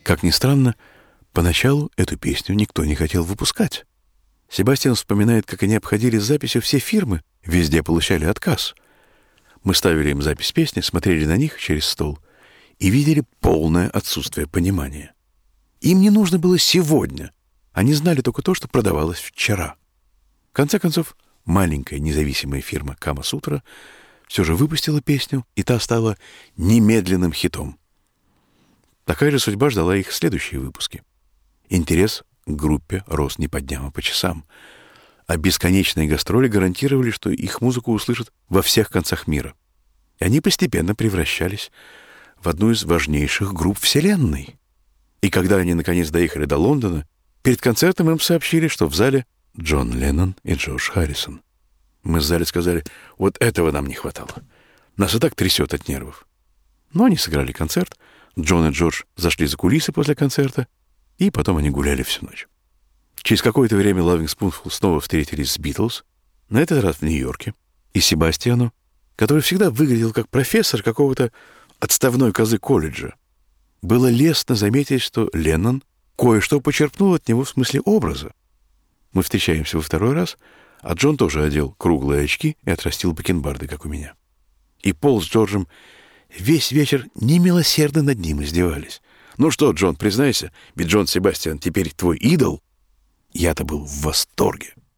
Как ни странно, поначалу эту песню никто не хотел выпускать. Себастьян вспоминает, как они обходили с записью все фирмы, везде получали отказ. Мы ставили им запись песни, смотрели на них через стол и видели полное отсутствие понимания. Им не нужно было сегодня. Они знали только то, что продавалось вчера. В конце концов, маленькая независимая фирма «Кама Сутра» все же выпустила песню, и та стала немедленным хитом. Такая же судьба ждала их в следующие выпуски. Интерес к группе рос не по дням, а по часам. А бесконечные гастроли гарантировали, что их музыку услышат во всех концах мира. И они постепенно превращались в одну из важнейших групп Вселенной. И когда они наконец доехали до Лондона, перед концертом им сообщили, что в зале Джон Леннон и Джордж Харрисон. Мы в зале сказали: вот этого нам не хватало. Нас и так трясет от нервов. Но они сыграли концерт, Джон и Джордж зашли за кулисы после концерта, и потом они гуляли всю ночь. Через какое-то время Loving Spoonful снова встретились с Битлз, на этот раз в Нью-Йорке, и Себастьяну, который всегда выглядел как профессор какого-то отставной козы колледжа, было лестно заметить, что Леннон кое-что почерпнул от него в смысле образа. Мы встречаемся во второй раз, а Джон тоже одел круглые очки и отрастил бакенбарды, как у меня. И Пол с Джорджем весь вечер немилосердно над ним издевались. «Ну что, Джон, признайся, ведь Джон Себастьян теперь твой идол?» Я-то был в восторге.